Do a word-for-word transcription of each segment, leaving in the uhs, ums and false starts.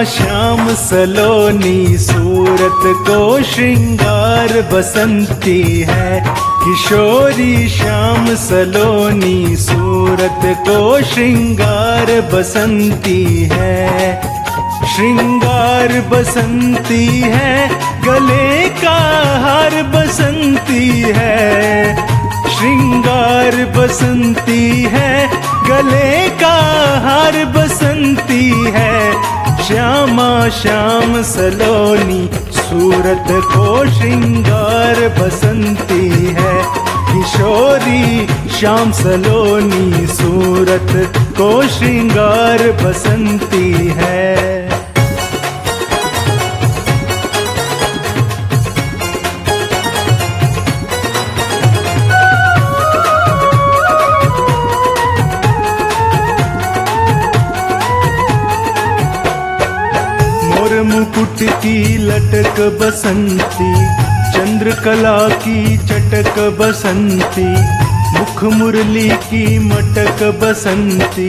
श्याम सलोनी सूरत को श्रृंगार बसंती है। किशोरी श्याम सलोनी सूरत को श्रृंगार बसंती है। श्रृंगार बसंती है, गले का हार बसंती है। श्रृंगार बसंती है, गले का हार बसंती है। श्यामा श्याम सलोनी सूरत को श्रृंगार बसंती है। किशोरी श्याम सलोनी सूरत को श्रृंगार बसंती है। मुकुट की लटक बसंती, चंद्रकला की चटक बसंती, मुख मुरली की मटक बसंती।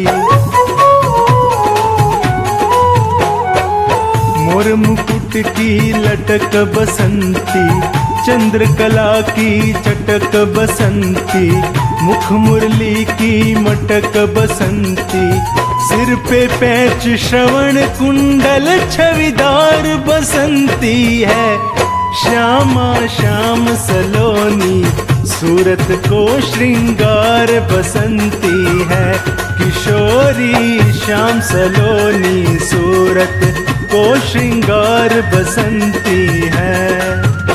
मोर मुकुट की लटक बसंती, चंद्रकला की चटक बसंती, मुख मुरली की मटक बसंती। सिर पे पैच श्रवण कुंडल छविदार बसंती है। श्यामा श्याम सलोनी सूरत को श्रृंगार बसंती है। किशोरी श्याम सलोनी सूरत को श्रृंगार बसंती है।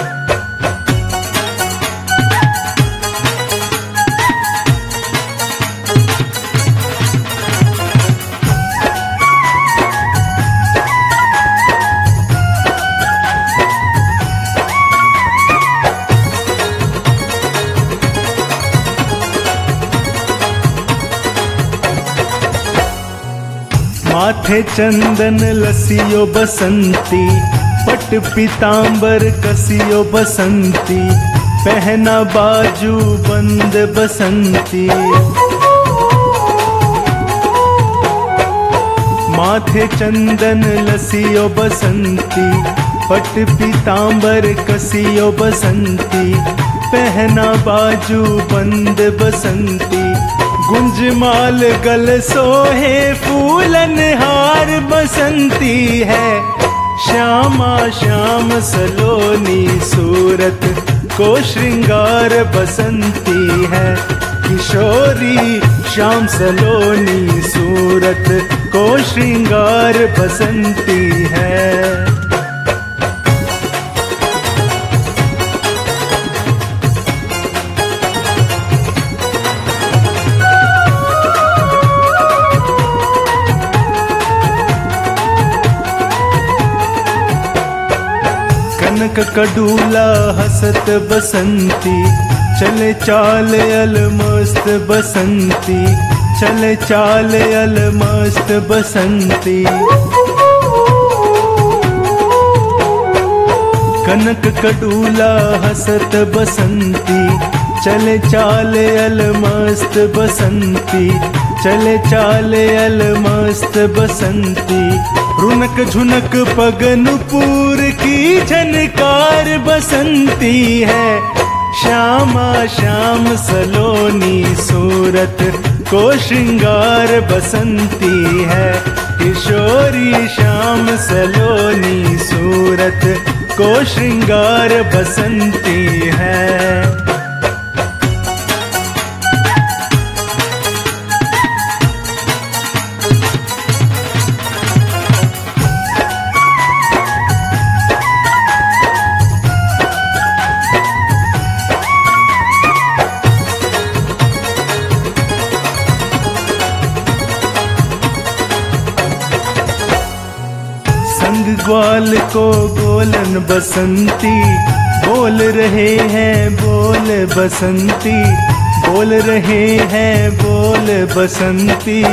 माथे चंदन लसियो बसंती, पट पीतांबर कसियो बसंती, पहना बाजू बंद बसंती। माथे चंदन लसियो बसंती, पट पीतांबर कसियो बसंती, पहना बाजू बंद बसंती। गुंजमाल गल सोहे फूलन हार बसंती है। श्यामा श्याम सलोनी सूरत को श्रृंगार बसंती है। किशोरी श्याम सलोनी सूरत को श्रृंगार बसंती है। कनक कड़ूला हसत बसंती, चले चाल अलमस्त बसंती, चले चाल अलमस्त बसंती। कनक कड़ूला हसत बसंती, चले चाल अलमस्त बसंती, चले चाल अलमस्त बसंती। रुनक झुनक पगनुपुर की झनकार बसंती है। श्यामा श्याम सलोनी सूरत को श्रृंगार बसंती है। किशोरी श्याम सलोनी सूरत को श्रृंगार बसंती है। ग्वाल को गोलन बसंती, बोल रहे हैं बोल बसंती, बोल रहे हैं बोल बसंती।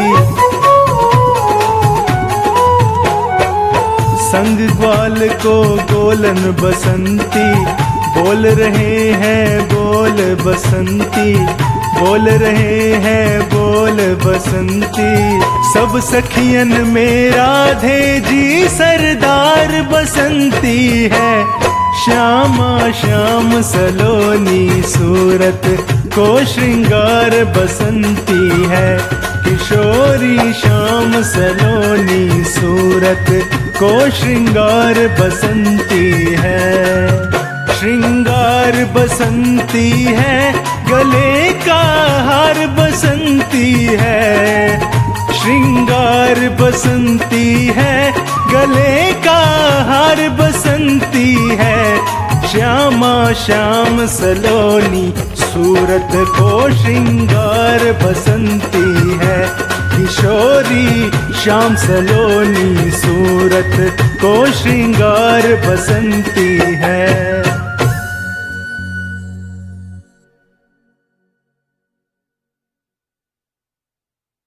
संग ग्वाल को गोलन बसंती, बोल रहे हैं बोल बसंती, बोल रहे हैं बोल बसंती। सब सखियन में राधे जी सरदार बसंती है। श्यामा श्याम सलोनी सूरत को श्रृंगार बसंती है। किशोरी श्याम सलोनी सूरत को श्रृंगार बसंती है। श्रृंगार बसंती है, गले का हार बसंती है। श्रृंगार बसंती है, गले का हार बसंती है। श्यामा श्याम सलोनी सूरत को श्रृंगार बसंती है। किशोरी श्याम सलोनी सूरत को श्रृंगार बसंती है।